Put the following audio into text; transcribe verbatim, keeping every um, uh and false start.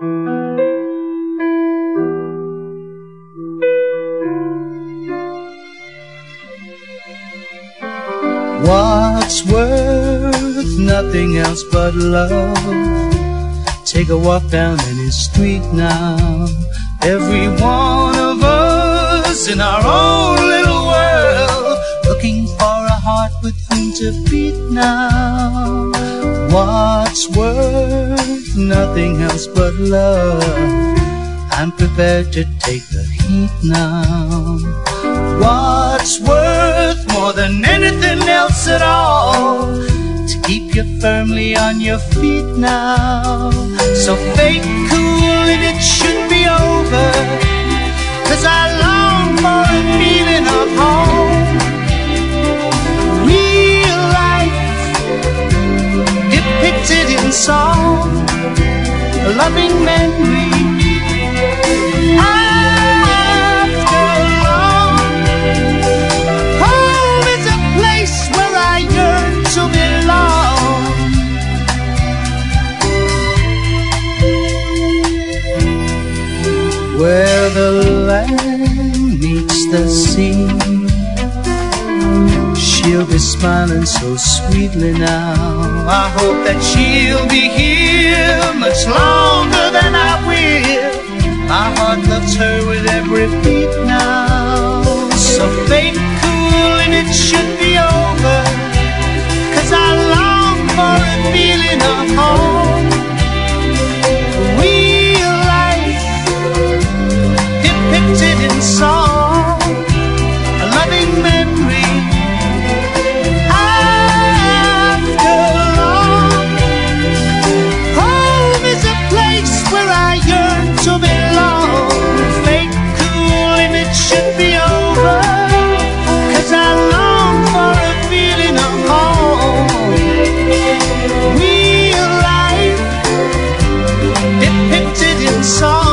What's worth nothing else but love? Take a walk down any street now. Every one of us in our own little world, looking for a heart with whom to beat now. What's worth nothing else but love? I'm prepared to take the heat now. What's worth more than anything else at all? To keep you firmly on your feet now. So fake cool and it should be over, 'cause I long for a feeling of home. Real life depicted in song, a loving memory. After long, home is a place where I yearn to belong. Where the land meets the sea, she'll be smiling so sweetly now. I hope that she'll be here much longer than I will. My heart loves her with every beat now. So fake cool and it should be over, 'cause I long for a feeling of home. Real life depicted in song, a loving memory. After long, home is a place where I yearn to belong. Fake cool and it should be over, 'cause I long for a feeling of home. Real life depicted in song,